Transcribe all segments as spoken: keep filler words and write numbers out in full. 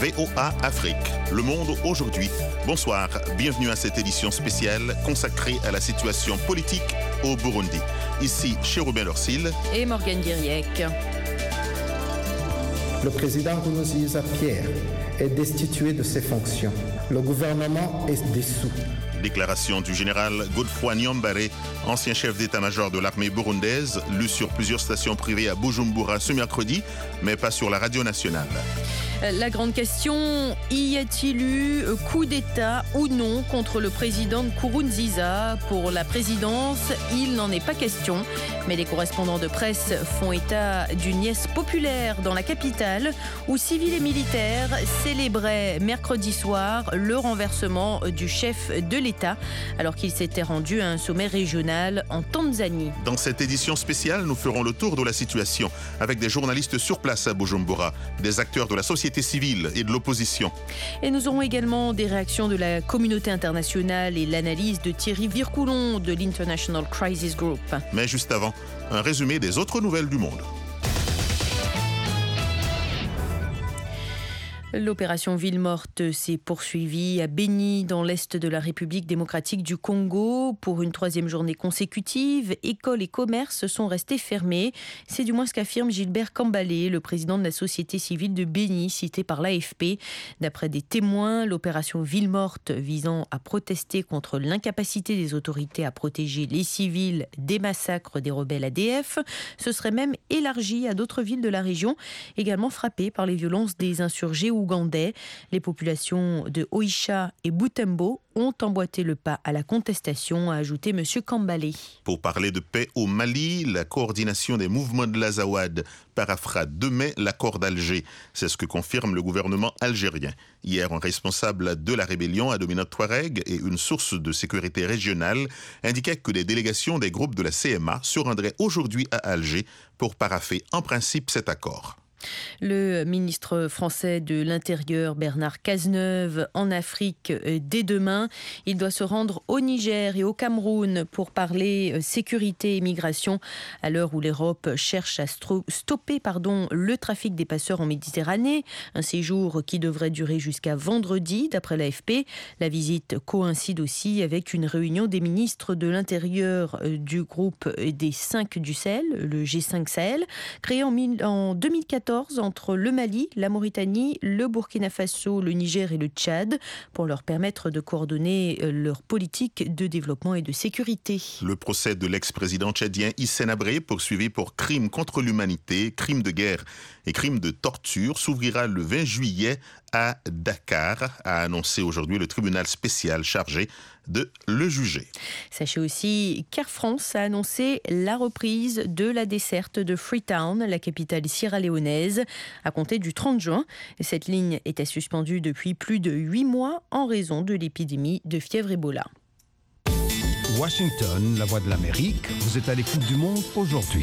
V O A Afrique, Le Monde aujourd'hui. Bonsoir, bienvenue à cette édition spéciale consacrée à la situation politique au Burundi. Ici, Chérubin Lorsil et Morgane Guiriec. Le président Nkurunziza Pierre est destitué de ses fonctions. Le gouvernement est dissous. Déclaration du général Godefroy Niyombare, ancien chef d'état-major de l'armée burundaise, lu sur plusieurs stations privées à Bujumbura ce mercredi, mais pas sur la radio nationale. La grande question, y a-t-il eu coup d'État ou non contre le président Nkurunziza? Pour la présidence, il n'en est pas question. Mais les correspondants de presse font état d'une nièce populaire dans la capitale où civils et militaires célébraient mercredi soir le renversement du chef de l'État alors qu'il s'était rendu à un sommet régional en Tanzanie. Dans cette édition spéciale, nous ferons le tour de la situation avec des journalistes sur place à Bujumbura, des acteurs de la société civile et de l'opposition. Et nous aurons également des réactions de la communauté internationale et l'analyse de Thierry Vircoulon de l'International Crisis Group. Mais juste avant, un résumé des autres nouvelles du monde. L'opération Ville Morte s'est poursuivie à Beni, dans l'est de la République démocratique du Congo. Pour une troisième journée consécutive, écoles et commerces sont restés fermés. C'est du moins ce qu'affirme Gilbert Kambalé, le président de la société civile de Beni, cité par l'A F P. D'après des témoins, l'opération Ville Morte, visant à protester contre l'incapacité des autorités à protéger les civils des massacres des rebelles A D F, se serait même élargie à d'autres villes de la région, également frappées par les violences des insurgés ougandais. Les populations de Oicha et Butembo ont emboîté le pas à la contestation, a ajouté M. Kambalé. Pour parler de paix au Mali, la coordination des mouvements de l'Azawad parafera demain l'accord d'Alger. C'est ce que confirme le gouvernement algérien. Hier, un responsable de la rébellion à dominante Touareg et une source de sécurité régionale indiquaient que des délégations des groupes de la C M A se rendraient aujourd'hui à Alger pour parapher en principe cet accord. Le ministre français de l'Intérieur, Bernard Cazeneuve, en Afrique dès demain. Il doit se rendre au Niger et au Cameroun pour parler sécurité et migration à l'heure où l'Europe cherche à stopper pardon, le trafic des passeurs en Méditerranée. Un séjour qui devrait durer jusqu'à vendredi, d'après l'A F P. La visite coïncide aussi avec une réunion des ministres de l'Intérieur du groupe des cinq du Sahel, le G cinq Sahel, créé en deux mille quatorze entre le Mali, la Mauritanie, le Burkina Faso, le Niger et le Tchad pour leur permettre de coordonner leur politique de développement et de sécurité. Le procès de l'ex-président tchadien Hissène Habré, poursuivi pour crimes contre l'humanité, crimes de guerre et crimes de torture, s'ouvrira le vingt juillet à Dakar, a annoncé aujourd'hui le tribunal spécial chargé de le juger. Sachez aussi qu'Air France a annoncé la reprise de la desserte de Freetown, la capitale sierra-léonaise, à compter du trente juin. Cette ligne était suspendue depuis plus de huit mois en raison de l'épidémie de fièvre Ebola. Washington, la voix de l'Amérique, vous êtes à l'écoute du Monde aujourd'hui.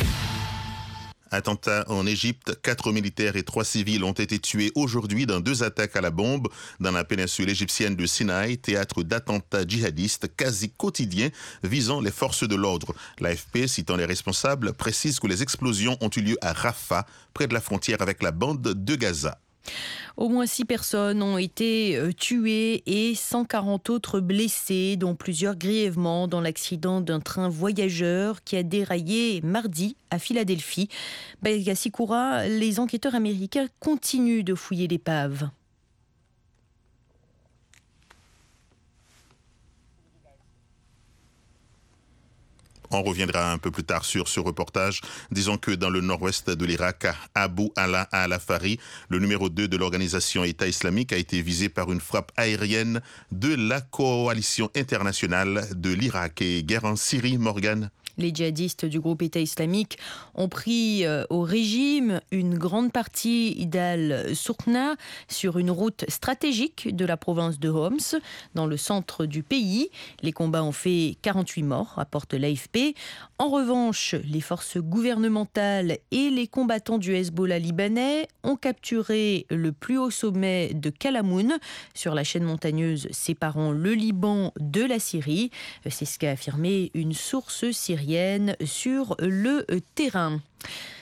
Attentat en Égypte, quatre militaires et trois civils ont été tués aujourd'hui dans deux attaques à la bombe dans la péninsule égyptienne de Sinaï, théâtre d'attentats djihadistes quasi quotidiens visant les forces de l'ordre. L'A F P, citant les responsables, précise que les explosions ont eu lieu à Rafah, près de la frontière avec la bande de Gaza. Au moins six personnes ont été tuées et cent quarante autres blessées, dont plusieurs grièvement dans l'accident d'un train voyageur qui a déraillé mardi à Philadelphie. Bagasikoura, les enquêteurs américains continuent de fouiller l'épave. On reviendra un peu plus tard sur ce reportage. Disons que dans le nord-ouest de l'Irak, Abu Ala al-Afari, le numéro deux de l'organisation État islamique, a été visé par une frappe aérienne de la coalition internationale de l'Irak. Et guerre en Syrie, Morgane? Les djihadistes du groupe État islamique ont pris au régime une grande partie d'Al-Soukna sur une route stratégique de la province de Homs, dans le centre du pays. Les combats ont fait quarante-huit morts, rapporte l'A F P. En revanche, les forces gouvernementales et les combattants du Hezbollah libanais ont capturé le plus haut sommet de Kalamoun, sur la chaîne montagneuse séparant le Liban de la Syrie. C'est ce qu'a affirmé une source syrienne sur le terrain.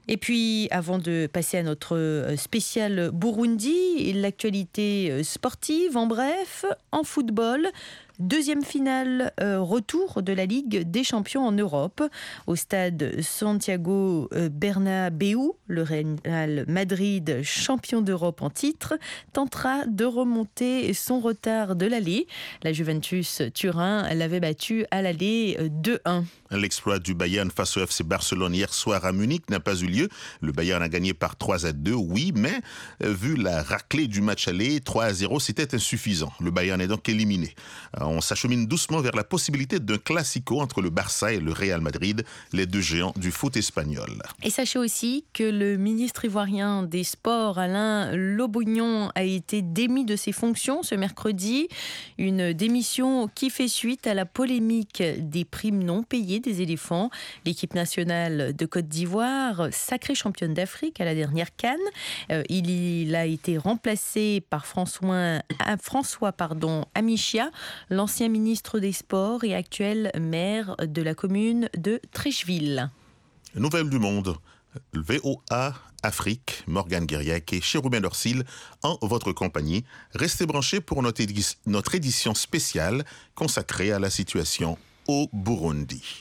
Et puis, avant de passer à notre spécial Burundi, l'actualité sportive, en bref, en football. Deuxième finale, euh, retour de la Ligue des Champions en Europe. Au stade Santiago Bernabéu, le Real Madrid, champion d'Europe en titre, tentera de remonter son retard de l'aller. La Juventus Turin l'avait battu à l'aller deux un. L'exploit du Bayern face au F C Barcelone hier soir à Munich n'a pas eu lieu. Le Bayern a gagné par trois à deux, oui, mais euh, vu la raclée du match aller, trois à zéro, c'était insuffisant. Le Bayern est donc éliminé. Euh, on s'achemine doucement vers la possibilité d'un classico entre le Barça et le Real Madrid, les deux géants du foot espagnol. Et sachez aussi que le ministre ivoirien des Sports, Alain Lobognon, a été démis de ses fonctions ce mercredi. Une démission qui fait suite à la polémique des primes non payées des éléphants. L'équipe nationale de Côte d'Ivoire, sacrée championne d'Afrique à la dernière CAN, euh, il, il a été remplacé par François, François pardon, Amichia, l'ancien ministre des Sports et actuel maire de la commune de Treichville. Nouvelle du monde. Le V O A Afrique, Morgane Guériac et Chérubin Dorsil en votre compagnie. Restez branchés pour notre, édi- notre édition spéciale consacrée à la situation au Burundi.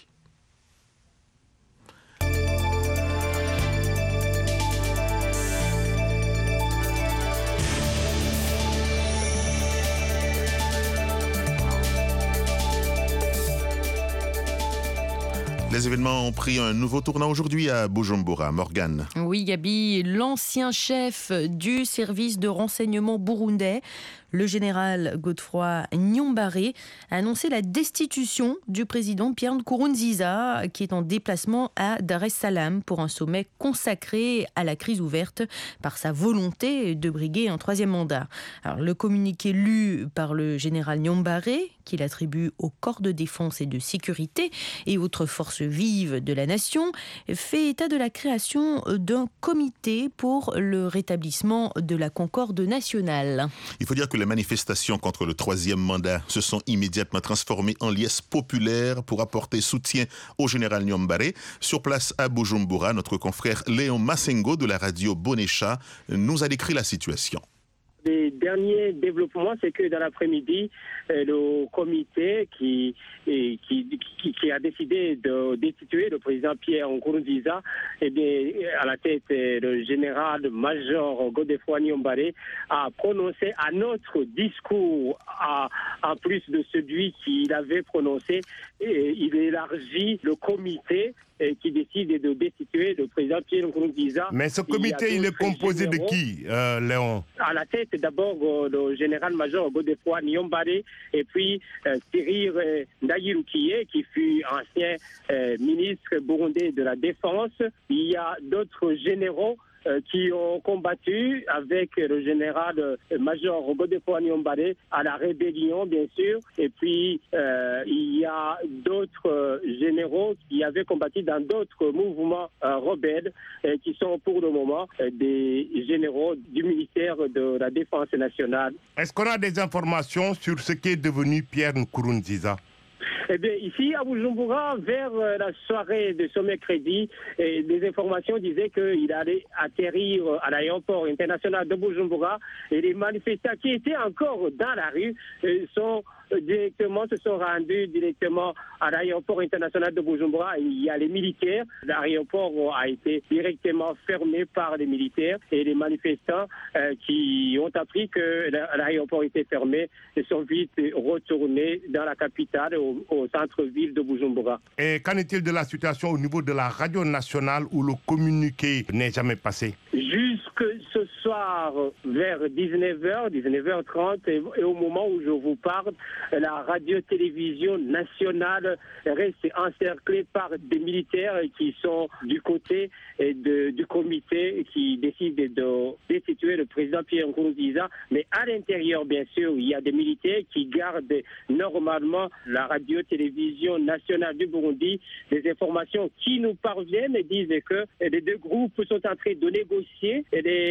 Les événements ont pris un nouveau tournant aujourd'hui à Bujumbura. Morgane. Oui, Gabi, l'ancien chef du service de renseignement burundais, le général Godefroy Niyombare, a annoncé la destitution du président Pierre Nkurunziza, qui est en déplacement à Dar es Salaam pour un sommet consacré à la crise ouverte par sa volonté de briguer un troisième mandat. Alors, le communiqué lu par le général Niyombare, qu'il attribue aux corps de défense et de sécurité et autres forces vives de la nation, fait état de la création d'un comité pour le rétablissement de la concorde nationale. Il faut dire que les manifestations contre le troisième mandat se sont immédiatement transformées en liesse populaire pour apporter soutien au général Niyombare. Sur place à Bujumbura, notre confrère Léon Massengo de la radio Bonesha nous a décrit la situation. Les derniers développements, c'est que dans l'après-midi, euh, le comité qui, et, qui, qui, qui a décidé de destituer le président Pierre Nkurunziza, eh bien, à la tête le général-major Godefroy Niyombare, a prononcé un autre discours à, en plus de celui qu'il avait prononcé. Et il élargit le comité qui décide de destituer le président Pierre Nkurunziza. Mais ce comité, il, il est composé généraux. de qui, euh, Léon? À la tête, d'abord, le général-major Godefroy Niyombare, et puis euh, Cyril euh, Ndayirukiye, qui fut ancien euh, ministre burundais de la Défense. Il y a d'autres généraux qui ont combattu avec le général-major Godefroy Niyombare à la rébellion, bien sûr. Et puis, euh, il y a d'autres généraux qui avaient combattu dans d'autres mouvements euh, rebelles euh, qui sont pour le moment euh, des généraux du ministère de la Défense nationale. Est-ce qu'on a des informations sur ce qui est devenu Pierre Nkurunziza? Eh bien, ici, à Bujumbura, vers la soirée de ce mercredi, des informations disaient qu'il allait atterrir à l'aéroport international de Bujumbura et les manifestants qui étaient encore dans la rue sont directement, se sont rendus directement à l'aéroport international de Bujumbura. Il y a les militaires. L'aéroport a été directement fermé par les militaires et les manifestants euh, qui ont appris que l'aéroport était fermé sont vite retournés dans la capitale, au, au centre-ville de Bujumbura. Et qu'en est-il de la situation au niveau de la radio nationale où le communiqué n'est jamais passé? Jusque ce soir, vers dix-neuf heures, dix-neuf heures trente, et, et au moment où je vous parle, la radio-télévision nationale reste encerclée par des militaires qui sont du côté de, du comité qui décide de destituer le président Pierre Nkurunziza. Mais à l'intérieur, bien sûr, il y a des militaires qui gardent normalement la radio-télévision nationale du Burundi. Des informations qui nous parviennent disent que les deux groupes sont en train de négocier et les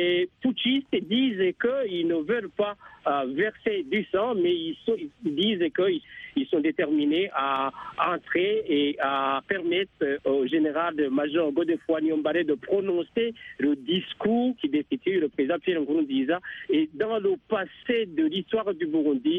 putschistes disent qu'ils ne veulent pas euh, verser du sang, mais ils, sont, ils disent qu'ils ils sont déterminés à entrer et à permettre au général-major Godefroid Niyombare de prononcer le discours qui destitue le président Pierre Nkurunziza. Et dans le passé de l'histoire du Burundi,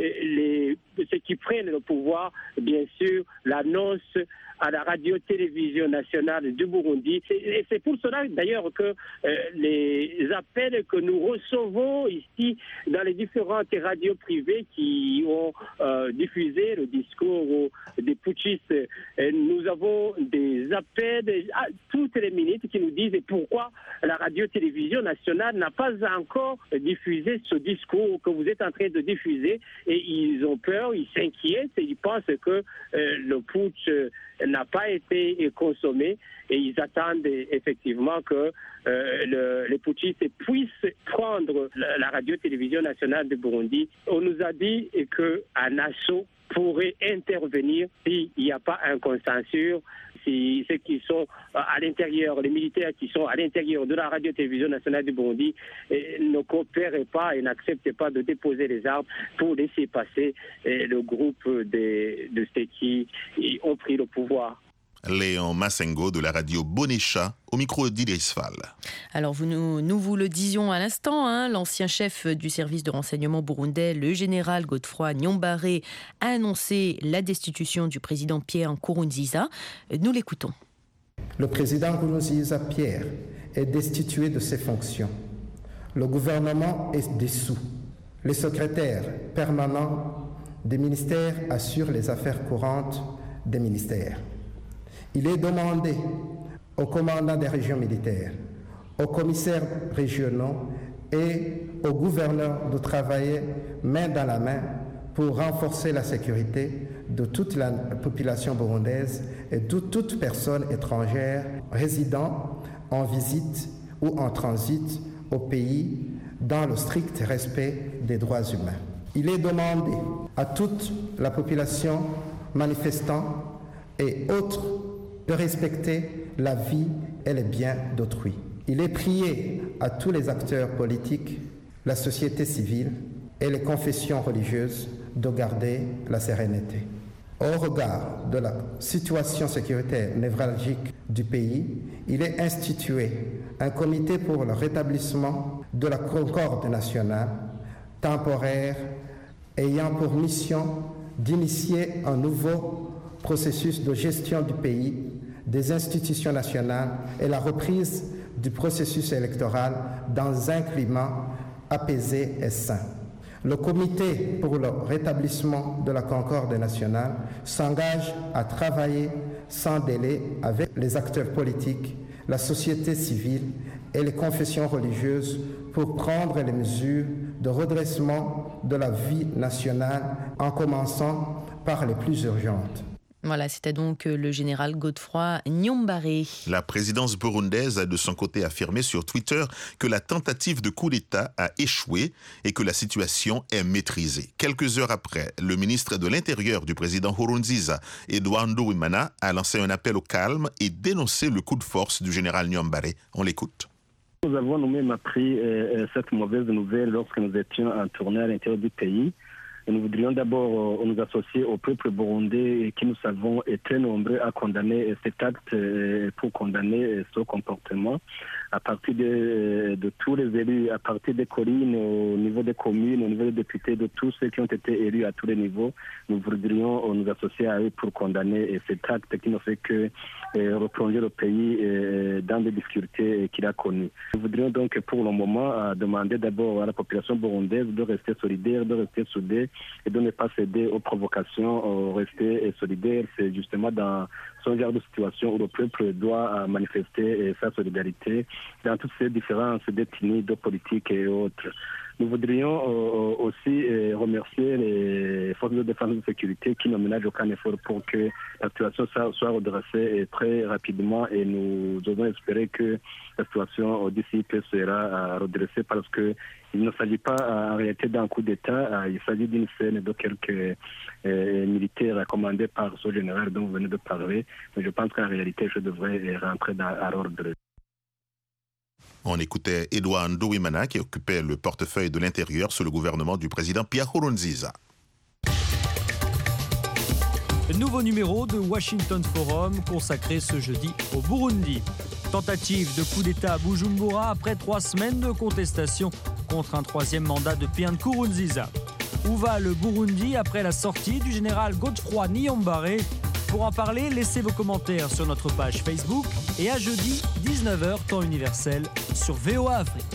les, ceux qui prennent le pouvoir, bien sûr, l'annoncent à la radio-télévision nationale du Burundi. Et c'est pour cela d'ailleurs que euh, les appels que nous recevons ici dans les différentes radios privées qui ont euh, diffusé le discours des putschistes, euh, nous avons des appels à toutes les minutes qui nous disent pourquoi la radio-télévision nationale n'a pas encore diffusé ce discours que vous êtes en train de diffuser. Et ils ont peur, ils s'inquiètent et ils pensent que euh, le putsch euh, n'a pas été consommé et ils attendent effectivement que euh, le, les putschistes puissent prendre la, la radio-télévision nationale de Burundi. On nous a dit qu'un assaut pourrait intervenir s'il n'y a pas un consensus, si ceux qui sont à l'intérieur, les militaires qui sont à l'intérieur de la radio-télévision nationale du Burundi eh, ne coopèrent pas et n'acceptent pas de déposer les armes pour laisser passer eh, le groupe de, de ceux qui ont pris le pouvoir. Léon Massengo de la radio Bonécha, au micro d'Idriss Fall. Alors vous nous, nous vous le disions à l'instant, hein, l'ancien chef du service de renseignement burundais, le général Godefroid Niyombare, a annoncé la destitution du président Pierre Nkurunziza. Nous l'écoutons. Le président Nkurunziza Pierre est destitué de ses fonctions. Le gouvernement est dissous. Les secrétaires permanents des ministères assurent les affaires courantes des ministères. Il est demandé aux commandants des régions militaires, aux commissaires régionaux et aux gouverneurs de travailler main dans la main pour renforcer la sécurité de toute la population burundaise et de toute personne étrangère résidant en visite ou en transit au pays dans le strict respect des droits humains. Il est demandé à toute la population manifestant et autres de respecter la vie et les biens d'autrui. Il est prié à tous les acteurs politiques, la société civile et les confessions religieuses de garder la sérénité. Au regard de la situation sécuritaire névralgique du pays, il est institué un comité pour le rétablissement de la concorde nationale temporaire ayant pour mission d'initier un nouveau processus de gestion du pays, des institutions nationales et la reprise du processus électoral dans un climat apaisé et sain. Le comité pour le rétablissement de la concorde nationale s'engage à travailler sans délai avec les acteurs politiques, la société civile et les confessions religieuses pour prendre les mesures de redressement de la vie nationale en commençant par les plus urgentes. Voilà, c'était donc le général Godefroid Niyombare. La présidence burundaise a de son côté affirmé sur Twitter que la tentative de coup d'État a échoué et que la situation est maîtrisée. Quelques heures après, le ministre de l'Intérieur du président Nkurunziza, Edouard Nduwimana, a lancé un appel au calme et dénoncé le coup de force du général Niyombare. On l'écoute. Nous avons nous-mêmes appris euh, cette mauvaise nouvelle lorsque nous étions en tournée à l'intérieur du pays. Et nous voudrions d'abord euh, nous associer au peuple burundais qui, nous savons, est très nombreux à condamner cet acte euh, pour condamner ce comportement. À partir de, de tous les élus, à partir des collines, au niveau des communes, au niveau des députés, de tous ceux qui ont été élus à tous les niveaux, nous voudrions euh, nous associer à eux pour condamner cet acte qui ne fait que euh, replonger le pays euh, dans des difficultés qu'il a connues. Nous voudrions donc pour le moment euh, demander d'abord à la population burundaise de rester solidaire, de rester soudée et de ne pas céder aux provocations, euh, rester solidaire. C'est justement dans ce genre de situation où le peuple doit manifester sa solidarité dans toutes ces différences d'ethnie, de politique et autres. Nous voudrions euh, aussi euh, remercier les forces de défense et de sécurité qui ne ménagent aucun effort pour que la situation soit redressée très rapidement et nous devons espérer que la situation d'ici peu sera redressée parce que il ne s'agit pas en réalité d'un coup d'État, il s'agit d'une scène de quelques euh, militaires commandés par ce général dont vous venez de parler. Mais je pense qu'en réalité, je devrais rentrer dans, à l'ordre. On écoutait Edouard Nduwimana qui occupait le portefeuille de l'Intérieur sous le gouvernement du président Pierre Nkurunziza. Nouveau numéro de Washington Forum consacré ce jeudi au Burundi. Tentative de coup d'État à Bujumbura après trois semaines de contestation contre un troisième mandat de Pierre Nkurunziza. Où va le Burundi après la sortie du général Godefroy Niyombare? Pour en parler, laissez vos commentaires sur notre page Facebook et à jeudi dix-neuf heures temps universel sur V O A Afrique.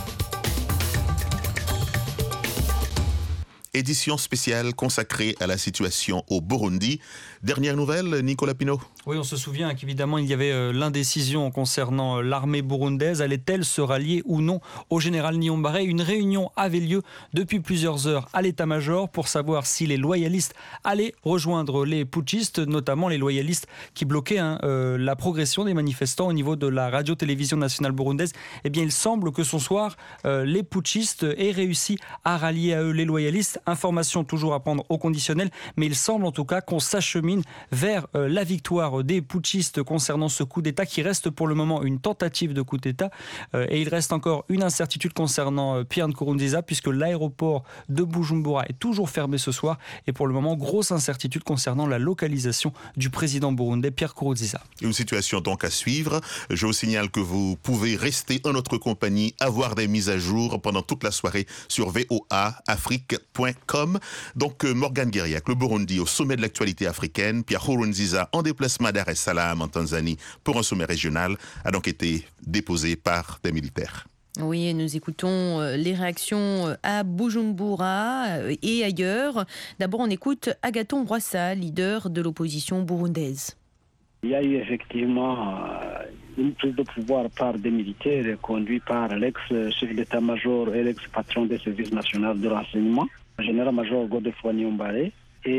Édition spéciale consacrée à la situation au Burundi. Dernière nouvelle, Nicolas Pinault. Oui, on se souvient qu'évidemment, il y avait euh, l'indécision concernant euh, l'armée burundaise. Allait-elle se rallier ou non au général Niyombare? Une réunion avait lieu depuis plusieurs heures à l'état-major pour savoir si les loyalistes allaient rejoindre les putschistes, notamment les loyalistes qui bloquaient hein, euh, la progression des manifestants au niveau de la radio-télévision nationale burundaise. Eh bien, il semble que ce soir, euh, les putschistes aient réussi à rallier à eux les loyalistes. Information toujours à prendre au conditionnel, mais il semble en tout cas qu'on s'achemine vers euh, la victoire des putschistes concernant ce coup d'État qui reste pour le moment une tentative de coup d'État. Euh, et il reste encore une incertitude concernant euh, Pierre Nkurunziza puisque l'aéroport de Bujumbura est toujours fermé ce soir et pour le moment, grosse incertitude concernant la localisation du président burundais Pierre Nkurunziza. Une situation donc à suivre. Je vous signale que vous pouvez rester en notre compagnie, avoir des mises à jour pendant toute la soirée sur V O A Afrique point com. Donc Morgane Guériac, le Burundi au sommet de l'actualité africaine, Pierre Nkurunziza en déplacement à Dar es Salaam en Tanzanie pour un sommet régional a donc été déposé par des militaires. Oui, et nous écoutons les réactions à Bujumbura et ailleurs. D'abord, on écoute Agathon Rwasa, leader de l'opposition burundaise. Il y a eu effectivement une prise de pouvoir par des militaires conduits par l'ex-chef d'état-major et l'ex-patron des services nationaux de renseignement, le général-major Godefroy Niyombare.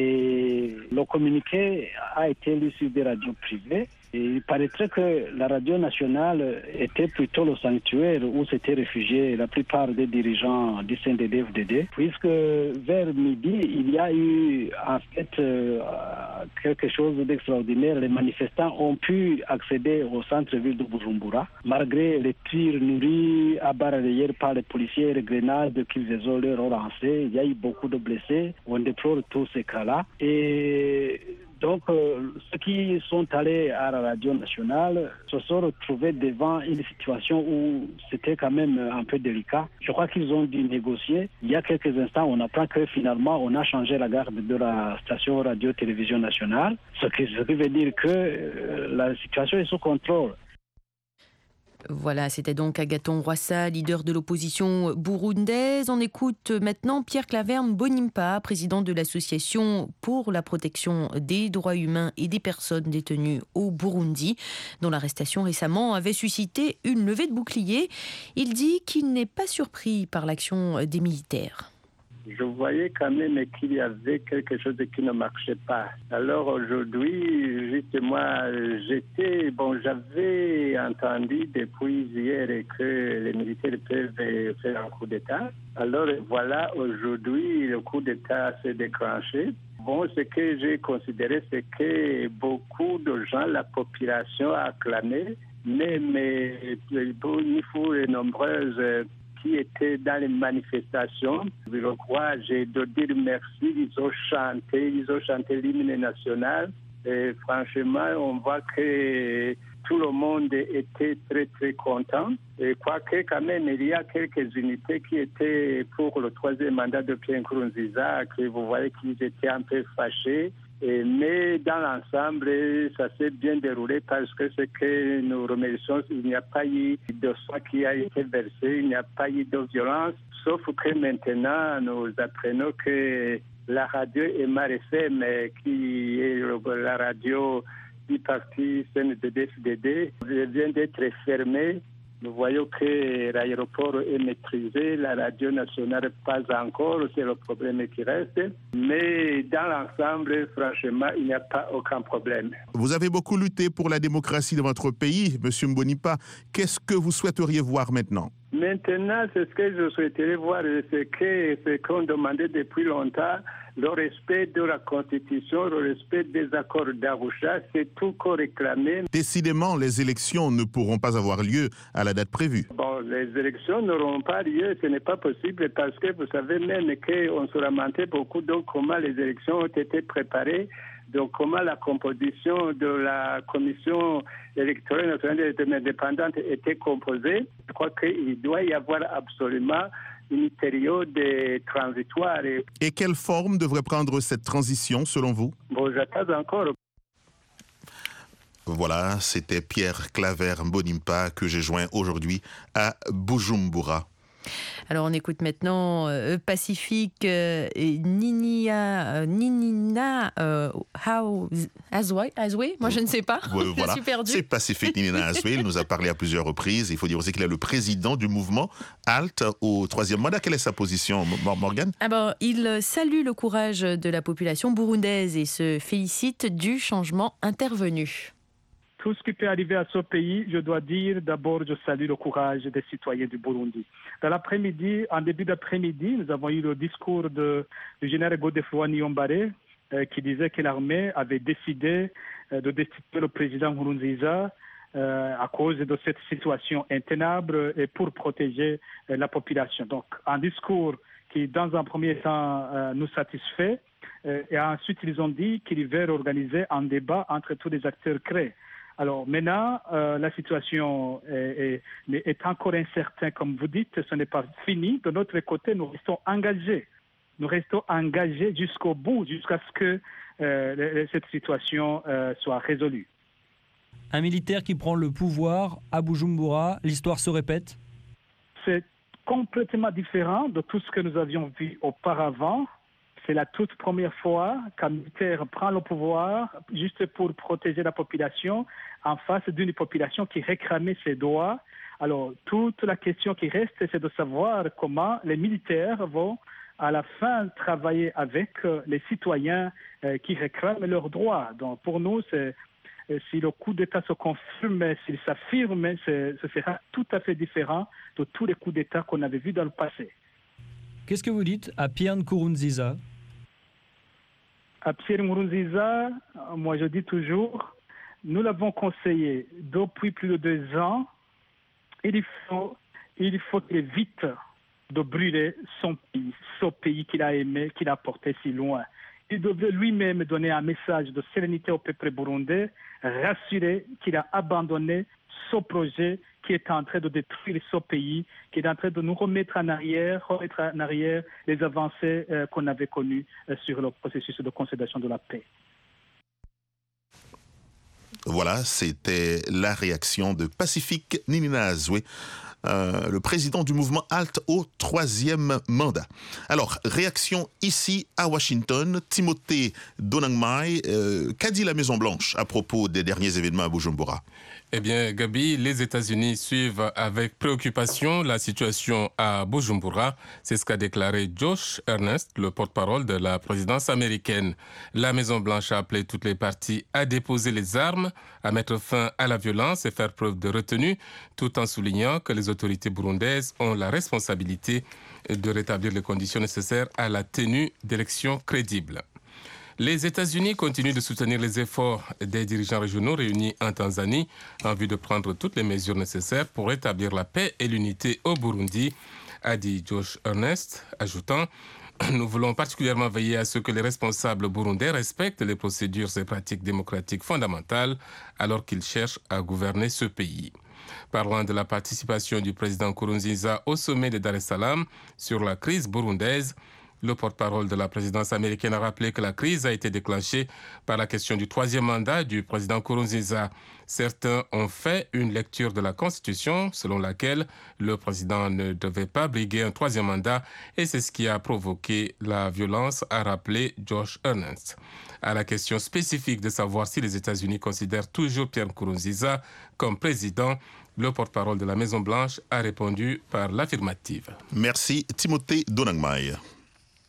Et le communiqué a été lu sur des radios privées. Et il paraîtrait que la radio nationale était plutôt le sanctuaire où s'étaient réfugiés la plupart des dirigeants du C N D D F D D, puisque vers midi, il y a eu en fait euh, quelque chose d'extraordinaire. Les manifestants ont pu accéder au centre-ville de Bujumbura, malgré les tirs nourris à barre arrière par les policiers et les grenades qu'ils ont leur lancées. Il y a eu beaucoup de blessés. On déplore tous ces cas-là. Et donc, euh, ceux qui sont allés à la radio nationale se sont retrouvés devant une situation où c'était quand même un peu délicat. Je crois qu'ils ont dû négocier. Il y a quelques instants, on apprend que finalement, on a changé la garde de la station radio-télévision nationale, ce qui, ce qui veut dire que euh, la situation est sous contrôle. Voilà, c'était donc Agathon Rwasa, leader de l'opposition burundaise. On écoute maintenant Pierre Claverne Bonimpa, président de l'association pour la protection des droits humains et des personnes détenues au Burundi, dont l'arrestation récemment avait suscité une levée de bouclier. Il dit qu'il n'est pas surpris par l'action des militaires. Je voyais quand même qu'il y avait quelque chose qui ne marchait pas. Alors aujourd'hui, juste moi, j'étais, bon, j'avais entendu depuis hier que les militaires peuvent faire un coup d'État. Alors voilà, aujourd'hui, le coup d'État s'est déclenché. Bon, ce que j'ai considéré, c'est que beaucoup de gens, la population a acclamé, même il faut les nombreuses qui étaient dans les manifestations. Je crois, j'ai de dire merci, ils ont chanté, ils ont chanté l'hymne national. Et franchement, on voit que tout le monde était très très content. Et quoique quand même, il y a quelques unités qui étaient pour le troisième mandat de Pierre Nkurunziza, que vous voyez qu'ils étaient un peu fâchés. Et, mais dans l'ensemble, ça s'est bien déroulé parce que ce que nous remercions, il n'y a pas eu de sang qui a été versé, il n'y a pas eu de violence, sauf que maintenant, nous apprenons que la radio Emar F M, qui est la radio du parti C N D D F D D, vient d'être fermée. Nous voyons que l'aéroport est maîtrisé, la radio nationale pas encore, c'est le problème qui reste. Mais dans l'ensemble, franchement, il n'y a pas aucun problème. Vous avez beaucoup lutté pour la démocratie de votre pays, M. Mbonipa. Qu'est-ce que vous souhaiteriez voir maintenant ? Maintenant, c'est ce que je souhaiterais voir, c'est que ce qu'on demandait depuis longtemps, le respect de la Constitution, le respect des accords d'Arusha, c'est tout qu'on réclamait. Décidément, les élections ne pourront pas avoir lieu à la date prévue. Bon, les élections n'auront pas lieu, ce n'est pas possible parce que vous savez même qu'on se lamentait beaucoup de comment les élections ont été préparées, donc comment la composition de la commission électorale nationale indépendante était composée. Je crois qu'il doit y avoir absolument une période transitoire. Et quelle forme devrait prendre cette transition selon vous? Bon, j'attends encore. Voilà, c'était Pierre Claver Mbonimpa que j'ai joint aujourd'hui à Bujumbura. Alors on écoute maintenant euh, Pacifique euh, Ninia, euh, Ninina euh, Azwe, Azwe, moi je ne sais pas, ouais, voilà. Je suis perdue. C'est Pacifique Ninina Azwe, il nous a parlé à plusieurs reprises. Il faut dire aussi qu'il est le président du mouvement HALT au troisième mandat. Quelle est sa position, Morgane? Alors, il salue le courage de la population burundaise et se félicite du changement intervenu. Tout ce qui peut arriver à ce pays, je dois dire, d'abord, je salue le courage des citoyens du Burundi. Dans l'après-midi, en début d'après-midi, nous avons eu le discours de, du général Godefroid Niyombare euh, qui disait que l'armée avait décidé euh, de destituer le président Nkurunziza euh, à cause de cette situation intenable et pour protéger euh, la population. Donc, un discours qui, dans un premier temps, euh, nous satisfait. Euh, et ensuite, ils ont dit qu'ils veulent organiser un débat entre tous les acteurs clés. Alors maintenant, euh, la situation est, est, est encore incertaine, comme vous dites, ce n'est pas fini. De notre côté, nous restons engagés. Nous restons engagés jusqu'au bout, jusqu'à ce que euh, cette situation euh, soit résolue. Un militaire qui prend le pouvoir à Bujumbura, l'histoire se répète? C'est complètement différent de tout ce que nous avions vu auparavant. C'est la toute première fois qu'un militaire prend le pouvoir juste pour protéger la population en face d'une population qui réclamait ses droits. Alors, toute la question qui reste, c'est de savoir comment les militaires vont à la fin travailler avec les citoyens qui réclament leurs droits. Donc, pour nous, c'est, si le coup d'État se confirme, s'il s'affirme, c'est, ce sera tout à fait différent de tous les coups d'État qu'on avait vus dans le passé. Qu'est-ce que vous dites à Pierre Nkurunziza? À Pierre Nkurunziza, moi je dis toujours, nous l'avons conseillé depuis plus de deux ans, il faut, il faut qu'il évite de brûler son pays, ce pays qu'il a aimé, qu'il a porté si loin. Il devrait lui-même donner un message de sérénité au peuple burundais, rassurer qu'il a abandonné ce projet qui est en train de détruire ce pays, qui est en train de nous remettre en arrière, remettre en arrière les avancées euh, qu'on avait connues euh, sur le processus de consolidation de la paix. Voilà, c'était la réaction de Pacifique Ninina Azwe, euh, le président du mouvement HALT au troisième mandat. Alors, réaction ici à Washington, Timothée Donangmai, euh, qu'a dit la Maison-Blanche à propos des derniers événements à Bujumbura? Eh bien, Gabi, les États-Unis suivent avec préoccupation la situation à Bujumbura. C'est ce qu'a déclaré Josh Earnest, le porte-parole de la présidence américaine. La Maison-Blanche a appelé toutes les parties à déposer les armes, à mettre fin à la violence et faire preuve de retenue, tout en soulignant que les autorités burundaises ont la responsabilité de rétablir les conditions nécessaires à la tenue d'élections crédibles. Les États-Unis continuent de soutenir les efforts des dirigeants régionaux réunis en Tanzanie en vue de prendre toutes les mesures nécessaires pour rétablir la paix et l'unité au Burundi, a dit Josh Earnest, ajoutant « Nous voulons particulièrement veiller à ce que les responsables burundais respectent les procédures et pratiques démocratiques fondamentales alors qu'ils cherchent à gouverner ce pays ». Parlant de la participation du président Nkurunziza au sommet de Dar es Salaam sur la crise burundaise, le porte-parole de la présidence américaine a rappelé que la crise a été déclenchée par la question du troisième mandat du président Nkurunziza. Certains ont fait une lecture de la Constitution selon laquelle le président ne devait pas briguer un troisième mandat et c'est ce qui a provoqué la violence, a rappelé Josh Earnest. À la question spécifique de savoir si les États-Unis considèrent toujours Pierre Nkurunziza comme président, le porte-parole de la Maison-Blanche a répondu par l'affirmative. Merci Timothée Donangmai.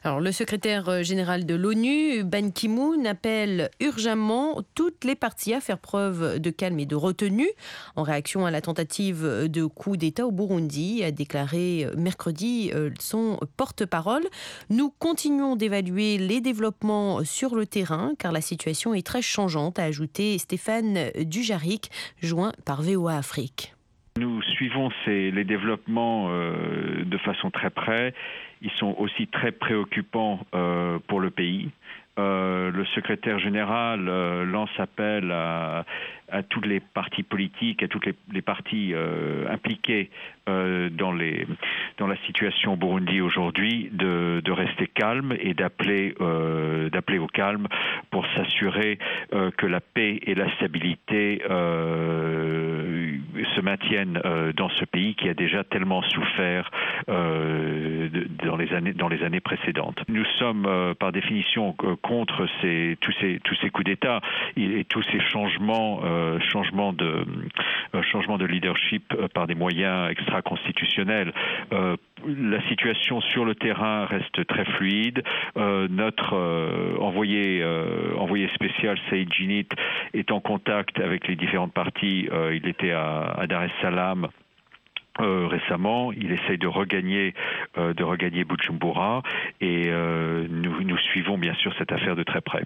Alors, le secrétaire général de l'ONU, Ban Ki-moon, appelle urgemment toutes les parties à faire preuve de calme et de retenue en réaction à la tentative de coup d'État au Burundi, a déclaré mercredi son porte-parole. Nous continuons d'évaluer les développements sur le terrain car la situation est très changeante, a ajouté Stéphane Dujarric, joint par V O A Afrique. Nous suivons ces, les développements euh, de façon très près. Ils sont aussi très préoccupants euh, pour le pays. Euh, le secrétaire général euh, lance appel à, à toutes les partis politiques, à toutes les, les parties euh, impliquées euh, dans, les, dans la situation au Burundi aujourd'hui, de, de rester calme et d'appeler, euh, d'appeler au calme pour s'assurer euh, que la paix et la stabilité euh, se maintiennent euh, dans ce pays qui a déjà tellement souffert euh, de, dans, les années, dans les années précédentes. Nous sommes euh, par définition euh, contre ces, tous, ces, tous ces coups d'État et, et tous ces changements, euh, changements, de, euh, changements de leadership euh, par des moyens extra-constitutionnels. Euh, la situation sur le terrain reste très fluide. Euh, notre euh, envoyé, euh, envoyé spécial, Saïd Djinnit, est en contact avec les différentes parties. Euh, il était à, à Dar es Salaam Euh, récemment, il essaye de regagner, euh, de regagner Bujumbura et euh, nous, nous suivons bien sûr cette affaire de très près.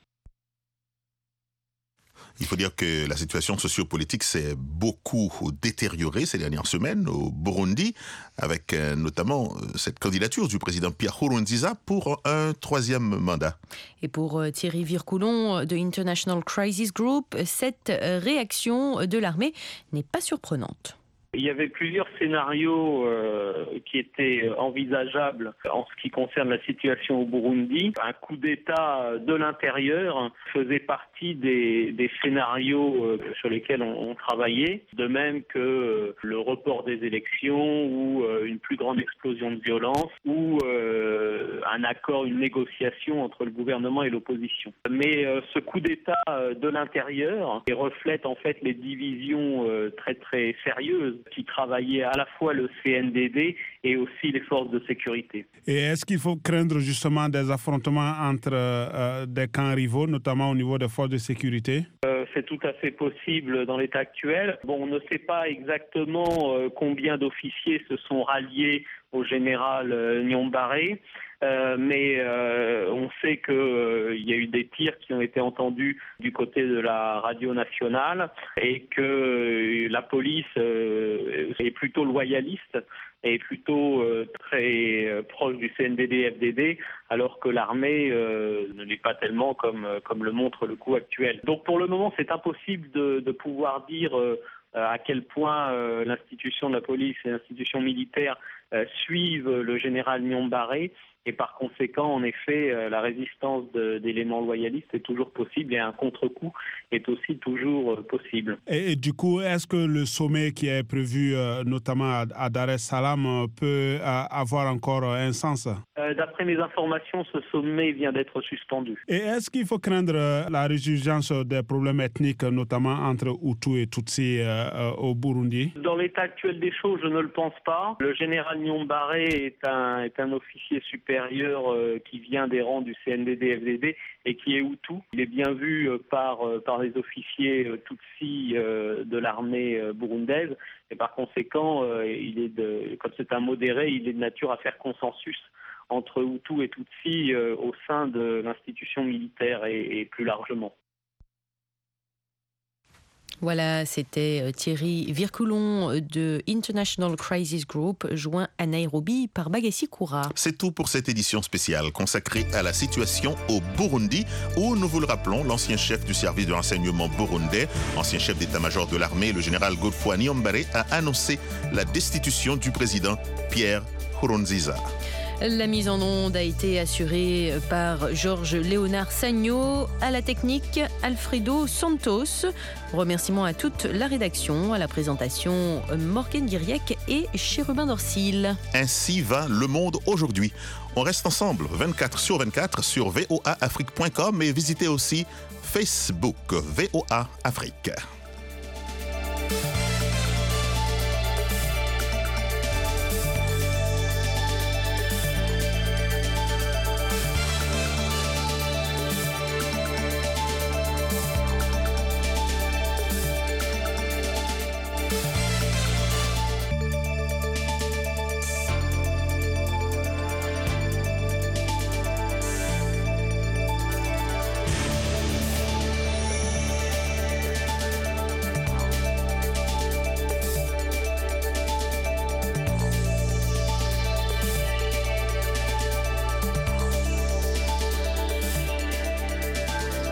Il faut dire que la situation sociopolitique s'est beaucoup détériorée ces dernières semaines au Burundi, avec euh, notamment euh, cette candidature du président Pierre Nkurunziza pour un troisième mandat. Et pour euh, Thierry Vircoulon de International Crisis Group, cette euh, réaction de l'armée n'est pas surprenante. Il y avait plusieurs scénarios euh, qui étaient envisageables en ce qui concerne la situation au Burundi. Un coup d'État de l'intérieur faisait partie des, des scénarios euh, sur lesquels on, on travaillait, de même que euh, le report des élections ou euh, une plus grande explosion de violence ou euh, un accord, une négociation entre le gouvernement et l'opposition. Mais euh, ce coup d'État euh, de l'intérieur reflète en fait les divisions euh, très très sérieuses qui travaillaient à la fois le C N D D et aussi les forces de sécurité. Et est-ce qu'il faut craindre justement des affrontements entre euh, des camps rivaux, notamment au niveau des forces de sécurité ? euh, C'est tout à fait possible dans l'état actuel. Bon, on ne sait pas exactement euh, combien d'officiers se sont ralliés au général euh, Nyombare. Euh, mais euh, on sait qu'il euh, y a eu des tirs qui ont été entendus du côté de la radio nationale et que euh, la police euh, est plutôt loyaliste et plutôt euh, très euh, proche du C N D D F D D, alors que l'armée euh, ne l'est pas tellement comme, comme le montre le coup actuel. Donc pour le moment, c'est impossible de, de pouvoir dire euh, à quel point euh, l'institution de la police et l'institution militaire euh, suivent le général Nyombare. Et par conséquent, en effet, euh, la résistance de, d'éléments loyalistes est toujours possible et un contre-coup est aussi toujours euh, possible. Et, et du coup, est-ce que le sommet qui est prévu euh, notamment à, à Dar es Salaam euh, peut euh, avoir encore euh, un sens ? euh, D'après mes informations, ce sommet vient d'être suspendu. Et est-ce qu'il faut craindre euh, la résurgence des problèmes ethniques, notamment entre Hutus et Tutsis euh, euh, au Burundi ? Dans l'état actuel des choses, je ne le pense pas. Le général Nyombare est un, est un officier supérieur Euh, qui vient des rangs du C N D D F D D et qui est Hutu. Il est bien vu euh, par, euh, par les officiers euh, Tutsis euh, de l'armée euh, burundaise et par conséquent, euh, il est de, comme c'est un modéré, il est de nature à faire consensus entre Hutu et Tutsis euh, au sein de l'institution militaire et, et plus largement. Voilà, c'était Thierry Vircoulon de International Crisis Group, joint à Nairobi par Bagassi Koura. C'est tout pour cette édition spéciale consacrée à la situation au Burundi, où, nous vous le rappelons, l'ancien chef du service de renseignement burundais, ancien chef d'état-major de l'armée, le général Godefroid Niyombare, a annoncé la destitution du président Pierre Nkurunziza. La mise en onde a été assurée par Georges Léonard Sagno, à la technique Alfredo Santos. Remerciements à toute la rédaction, à la présentation Morgane Guiriec et Chérubin Dorsil. Ainsi va le monde aujourd'hui. On reste ensemble vingt-quatre sur vingt-quatre sur v o a afrique point com et visitez aussi Facebook V O A Afrique.